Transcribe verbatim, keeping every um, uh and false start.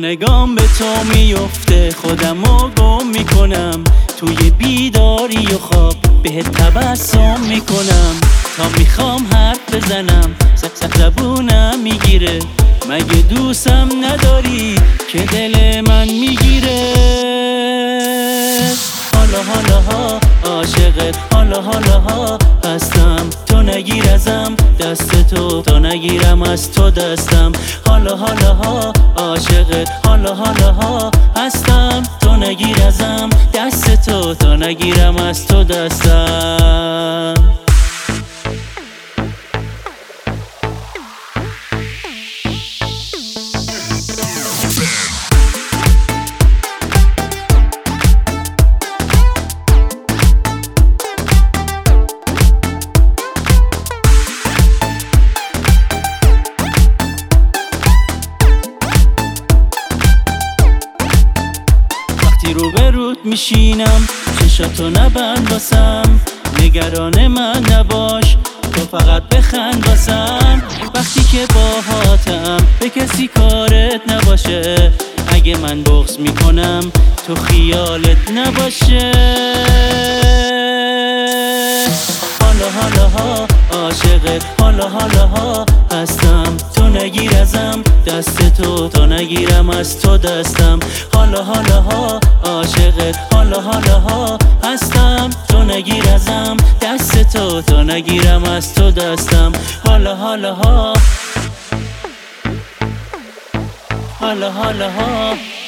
نگام به تو میفته، خودمو گم میکنم توی بیداری و خواب، بهت تبسم میکنم تا میخوام حرف بزنم، سق زبونم میگیره. مگه دوستم نداری که دل من میگیره؟ حالا حالا ها عاشقت، حالا حالا ها هستم، تو نگیر ازم دست تو تا نگیرم از تو دستم. حالا حالا ها عاشقت، حالا حالا ها هستم، تو نگیر ازم دست تو تا نگیرم از تو دستم. رو به رود میشینم، چشاتو نبند واسم، نگران من نباش، تو فقط بخند واسم. وقتی که باهاتم به کسی کارت نباشه، اگه من بغض میکنم تو خیالت نباشه. حالا حالا ها عاشقت، حالا حالا ها هستم، تو نگیر ازم دست تو تا نگیرم از تو دستم. حالا حالا ها عاشقت، حالا حالا ها هستم، تو نگیر ازم دست تو تا نگیرم از تو دستم. حالا حالا ها حالا حالا ها